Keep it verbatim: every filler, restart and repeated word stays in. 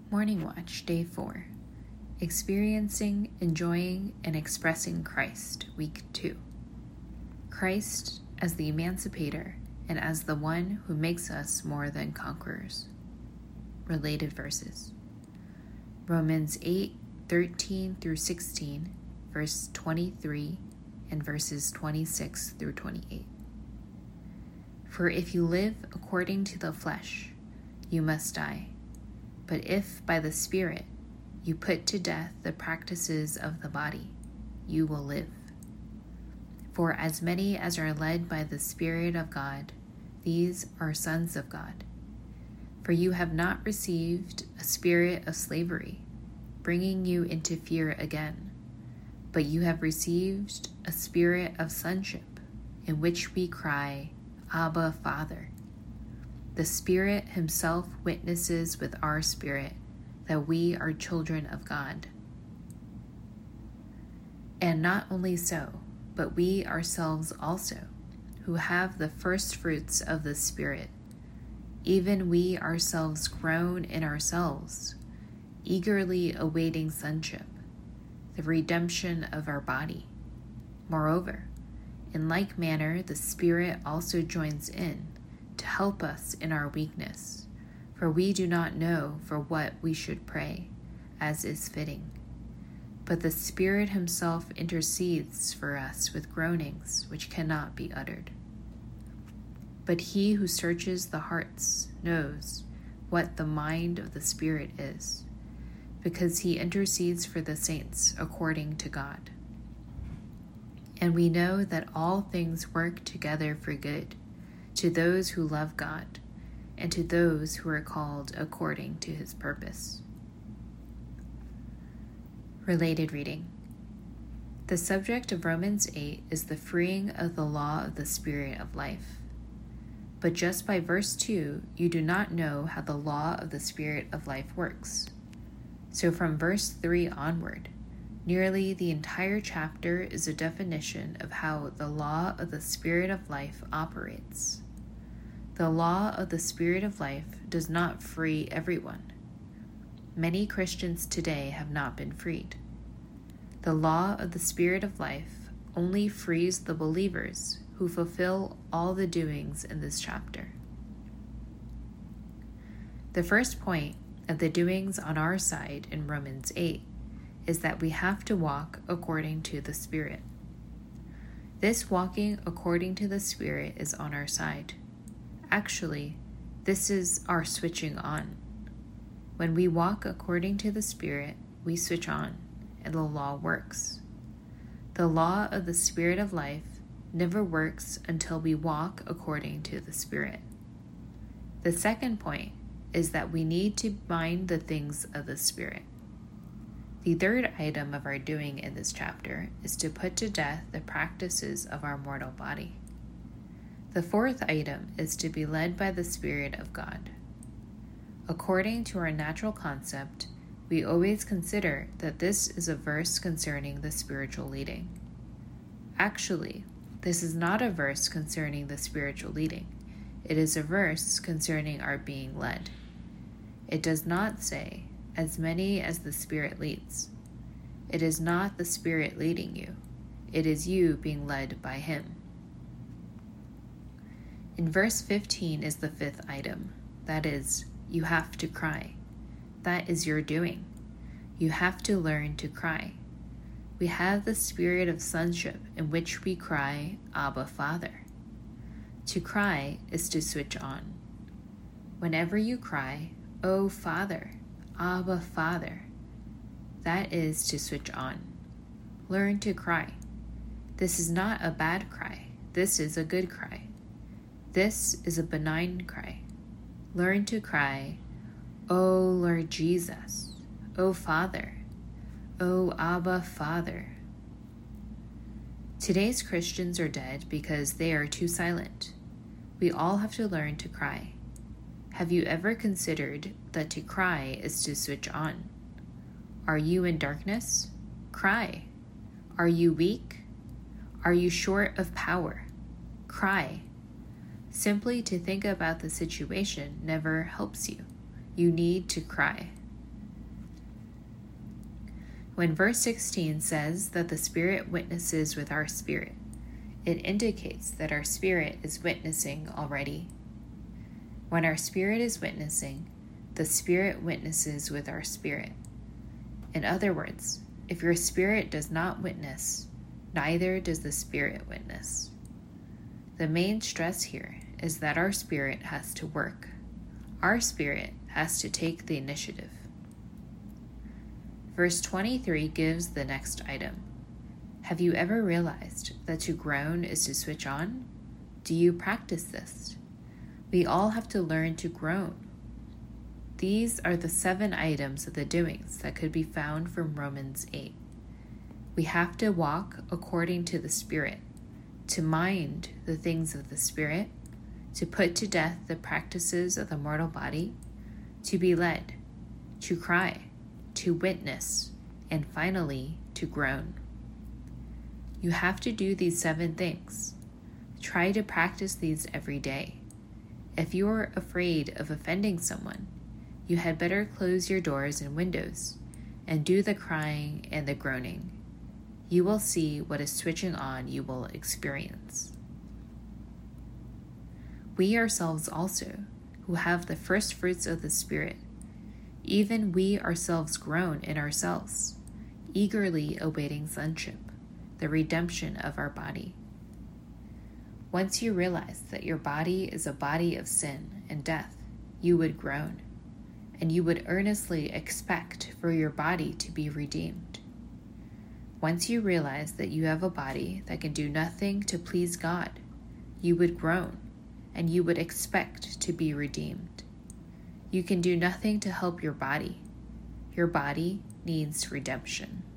Morning Watch, Day four. Experiencing, Enjoying, and Expressing Christ, Week two. Christ as the Emancipator and as the one who makes us more than conquerors. Related verses. Romans eight, thirteen through sixteen, verse twenty-three, and verses twenty-six through twenty-eight. For if you live according to the flesh, you must die. But if by the Spirit you put to death the practices of the body, you will live. For as many as are led by the Spirit of God, these are sons of God. For you have not received a spirit of slavery, bringing you into fear again, but you have received a spirit of sonship, in which we cry, Abba, Father. The Spirit himself witnesses with our spirit that we are children of God. And not only so, but we ourselves also, who have the first fruits of the Spirit, even we ourselves groan in ourselves, eagerly awaiting sonship, the redemption of our body. Moreover, in like manner the Spirit also joins in, to help us in our weakness, for we do not know for what we should pray, as is fitting. But the Spirit himself intercedes for us with groanings which cannot be uttered. But he who searches the hearts knows what the mind of the Spirit is, because he intercedes for the saints according to God. And we know that all things work together for good, to those who love God, and to those who are called according to his purpose. Related reading. The subject of Romans eight is the freeing of the law of the Spirit of life. But just by verse two, you do not know how the law of the Spirit of life works. So from verse three onward, nearly the entire chapter is a definition of how the law of the Spirit of life operates. The law of the Spirit of life does not free everyone. Many Christians today have not been freed. The law of the Spirit of life only frees the believers who fulfill all the doings in this chapter. The first point of the doings on our side in Romans eight is that we have to walk according to the Spirit. This walking according to the Spirit is on our side. Actually, this is our switching on. When we walk according to the Spirit, we switch on, and the law works. The law of the Spirit of life never works until we walk according to the Spirit. The second point is that we need to mind the things of the Spirit. The third item of our doing in this chapter is to put to death the practices of our mortal body. The fourth item is to be led by the Spirit of God. According to our natural concept, we always consider that this is a verse concerning the spiritual leading. Actually, this is not a verse concerning the spiritual leading. It is a verse concerning our being led. It does not say, as many as the Spirit leads. It is not the Spirit leading you. It is you being led by him. In verse fifteen is the fifth item. That is, you have to cry. That is your doing. You have to learn to cry. We have the spirit of sonship in which we cry, Abba, Father. To cry is to switch on. Whenever you cry, Oh, Father, Abba, Father, that is to switch on. Learn to cry. This is not a bad cry. This is a good cry. This is a benign cry. Learn to cry, Oh Lord Jesus, Oh Father, Oh Abba Father. Today's Christians are dead because they are too silent. We all have to learn to cry. Have you ever considered that to cry is to switch on? Are you in darkness? Cry. Are you weak? Are you short of power? Cry. Simply to think about the situation never helps you. You need to cry. When verse sixteen says that the Spirit witnesses with our spirit, it indicates that our spirit is witnessing already. When our spirit is witnessing, the Spirit witnesses with our spirit. In other words, if your spirit does not witness, neither does the Spirit witness. The main stress here is that our spirit has to work. Our spirit has to take the initiative. Verse twenty-three gives the next item. Have you ever realized that to groan is to switch on? Do you practice this? We all have to learn to groan. These are the seven items of the doings that could be found from Romans eight. We have to walk according to the Spirit, to mind the things of the Spirit, to put to death the practices of the mortal body, to be led, to cry, to witness, and finally, to groan. You have to do these seven things. Try to practice these every day. If you are afraid of offending someone, you had better close your doors and windows and do the crying and the groaning. You will see what a switching on you will experience. We ourselves also, who have the first fruits of the Spirit, even we ourselves groan in ourselves, eagerly awaiting sonship, the redemption of our body. Once you realize that your body is a body of sin and death, you would groan, and you would earnestly expect for your body to be redeemed. Once you realize that you have a body that can do nothing to please God, you would groan, and you would expect to be redeemed. You can do nothing to help your body. Your body needs redemption.